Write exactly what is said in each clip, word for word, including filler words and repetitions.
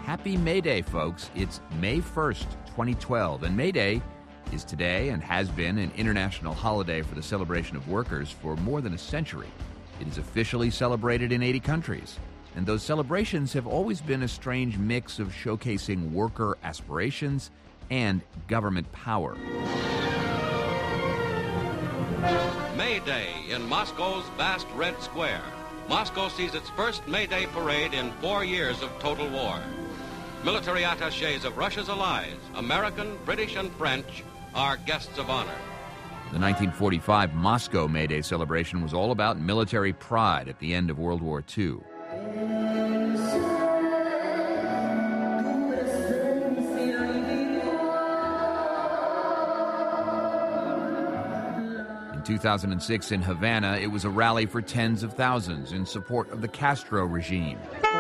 happy May Day, folks. It's May first, twenty twelve, and May Day is today and has been an international holiday for the celebration of workers for more than a century. It is officially celebrated in eighty countries, and those celebrations have always been a strange mix of showcasing worker aspirations and government power. May Day in Moscow's vast Red Square. Moscow sees its first May Day parade in four years of total war. Military attachés of Russia's allies, American, British, and French, are guests of honor. The nineteen forty-five Moscow May Day celebration was all about military pride at the end of World War Two. In two thousand six in Havana, it was a rally for tens of thousands in support of the Castro regime.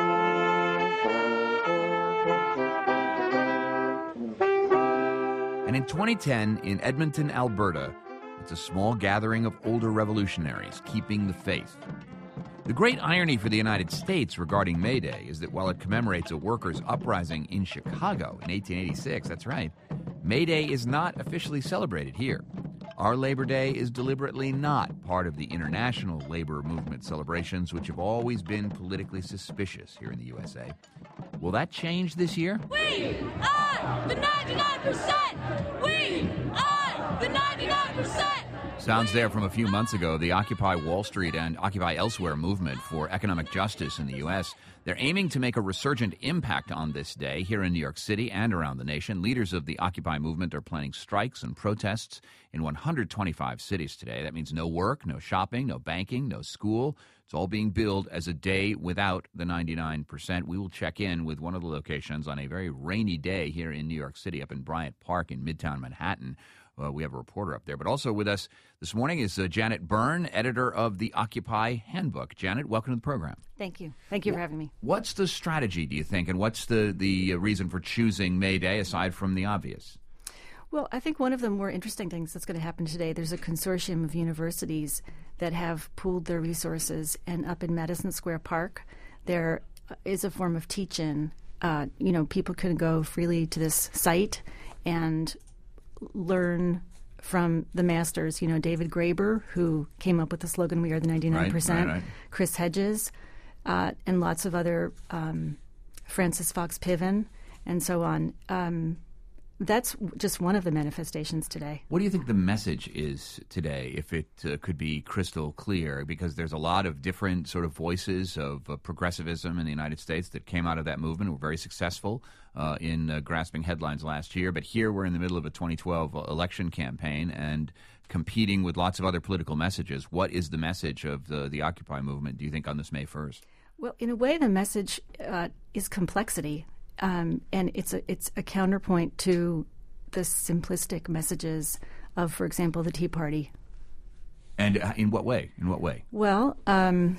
And in twenty ten, in Edmonton, Alberta, it's a small gathering of older revolutionaries keeping the faith. The great irony for the United States regarding May Day is that while it commemorates a workers' uprising in Chicago in eighteen eighty-six, that's right, May Day is not officially celebrated here. Our Labor Day is deliberately not part of the international labor movement celebrations, which have always been politically suspicious here in the U S A. Will that change this year? We are the ninety-nine percent! We are the ninety-nine percent! Sounds there from a few months ago. The Occupy Wall Street and Occupy Elsewhere movement for economic justice in the U S, they're aiming to make a resurgent impact on this day here in New York City and around the nation. Leaders of the Occupy movement are planning strikes and protests in one hundred twenty-five cities today. That means no work, no shopping, no banking, no school. It's all being billed as a day without the ninety-nine percent. We will check in with one of the locations on a very rainy day here in New York City, up in Bryant Park in Midtown Manhattan. Uh, we have a reporter up there. But also with us this morning is uh, Janet Byrne, editor of the Occupy Handbook. Janet, welcome to the program. Thank you. Thank you for having me. What's the strategy, do you think, and what's the, the reason for choosing May Day aside from the obvious? Well, I think one of the more interesting things that's going to happen today, there's a consortium of universities that have pooled their resources, and up in Madison Square Park, there is a form of teach-in. Uh, you know, people can go freely to this site and learn from the masters. You know, David Graeber, who came up with the slogan, "We are the ninety-nine percent," right, right, right. Chris Hedges, uh, and lots of other, um, Francis Fox Piven, and so on. Um, that's just one of the manifestations today. What do you think the message is today, if it uh, could be crystal clear? Because there's a lot of different sort of voices of uh, progressivism in the United States that came out of that movement, were very successful uh, in uh, grasping headlines last year. But here we're in the middle of a twenty twelve election campaign and competing with lots of other political messages. What is the message of the, the Occupy movement, do you think, on this May first? Well, in a way, the message uh, is complexity. Um, and it's a it's a counterpoint to the simplistic messages of, for example, the Tea Party. And uh, in what way? In what way? Well, um,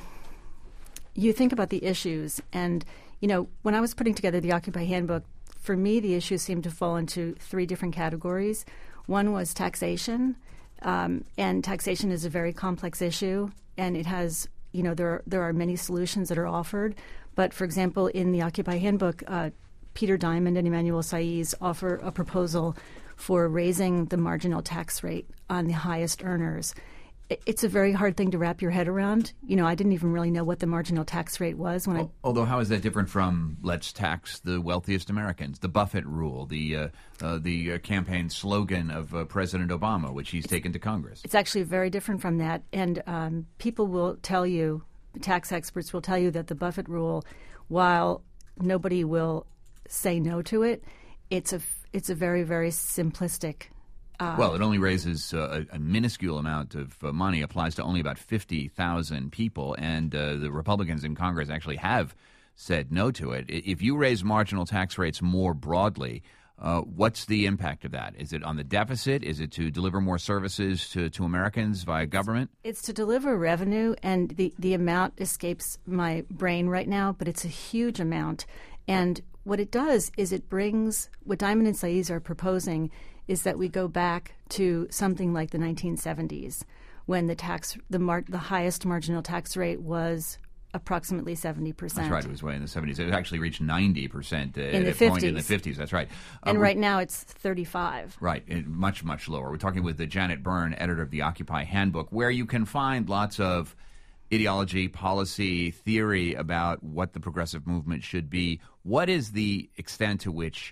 you think about the issues, and you know, when I was putting together the Occupy Handbook, for me, the issues seemed to fall into three different categories. One was taxation, um, and taxation is a very complex issue, and it has, you know, there are, there are many solutions that are offered. But, for example, in the Occupy Handbook, uh, Peter Diamond and Emmanuel Saiz offer a proposal for raising the marginal tax rate on the highest earners. It's a very hard thing to wrap your head around. You know, I didn't even really know what the marginal tax rate was when well, I... Although, how is that different from let's tax the wealthiest Americans, the Buffett rule, the uh, uh, the uh, campaign slogan of uh, President Obama, which he's taken to Congress? It's actually very different from that. And um, people will tell you, tax experts will tell you that the Buffett rule, while nobody will say no to it, it's a, it's a very, very simplistic Uh, well, it only raises uh, a, a minuscule amount of uh, money, applies to only about fifty thousand people, and uh, the Republicans in Congress actually have said no to it. If you raise marginal tax rates more broadly, uh, what's the impact of that? Is it on the deficit? Is it to deliver more services to, to Americans via government? It's to deliver revenue, and the, the amount escapes my brain right now, but it's a huge amount. And what it does is it brings, what Diamond and Saiz are proposing is that we go back to something like the nineteen seventies, when the tax, the mar- the highest marginal tax rate was approximately seventy percent. That's right. It was way in the seventies. It actually reached ninety percent uh, in the at a fifties. point in the fifties. That's right. Uh, and right now it's thirty-five. Right. It, much, much lower. We're talking with uh, Janet Byrne, editor of the Occupy Handbook, where you can find lots of ideology, policy, theory about what the progressive movement should be. What is the extent to which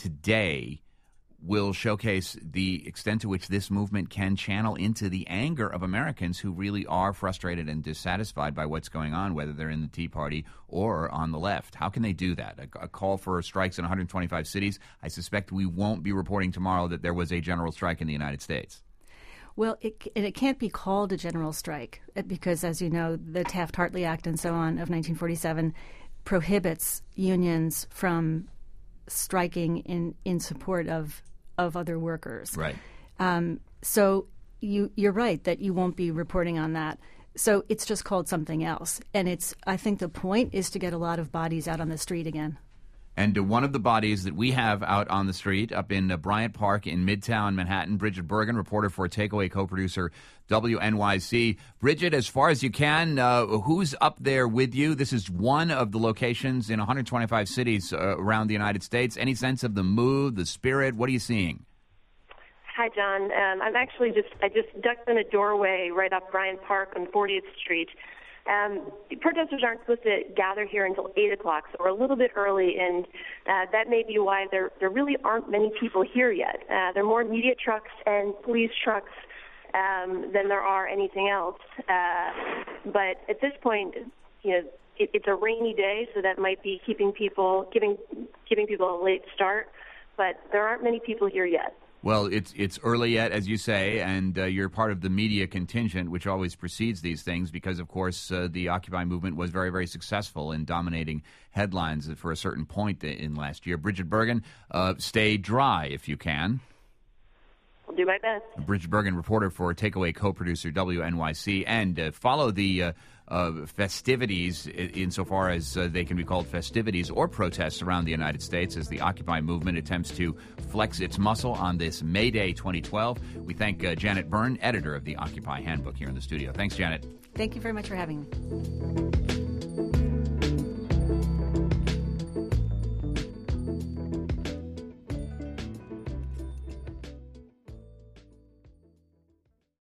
today will showcase the extent to which this movement can channel into the anger of Americans who really are frustrated and dissatisfied by what's going on, whether they're in the Tea Party or on the left? How can they do that? A, a call for strikes in one hundred twenty-five cities. I suspect we won't be reporting tomorrow that there was a general strike in the United States. Well, it, and it can't be called a general strike because, as you know, the Taft-Hartley Act and so on of nineteen forty-seven prohibits unions from striking in, in support of of other workers. Right. Um, so you, you're right that you won't be reporting on that. So it's just called something else. And it's I think the point is to get a lot of bodies out on the street again. And uh, one of the bodies that we have out on the street up in uh, Bryant Park in Midtown Manhattan, Bridget Bergen, reporter for Takeaway co-producer W N Y C. Bridget, as far as you can, uh, who's up there with you? This is one of the locations in one hundred twenty-five cities uh, around the United States. Any sense of the mood, the spirit? What are you seeing? Hi, John. Um, I'm actually just I just ducked in a doorway right off Bryant Park on fortieth Street. Um, protesters aren't supposed to gather here until eight o'clock, so we're a little bit early, and uh, that may be why there there really aren't many people here yet. Uh, there are more media trucks and police trucks um, than there are anything else. Uh, but at this point, you know, it, it's a rainy day, so that might be keeping people giving giving people a late start. But there aren't many people here yet. Well, it's it's early yet, as you say, and uh, you're part of the media contingent, which always precedes these things because, of course, uh, the Occupy movement was very, very successful in dominating headlines for a certain point in last year. Bridget Bergen, uh, stay dry if you can. I'll do my best. Bridget Bergen, reporter for Takeaway co-producer W N Y C, and uh, follow the uh, uh, festivities insofar as uh, they can be called festivities or protests around the United States as the Occupy movement attempts to flex its muscle on this May Day twenty twelve. We thank uh, Janet Byrne, editor of the Occupy Handbook, here in the studio. Thanks, Janet. Thank you very much for having me.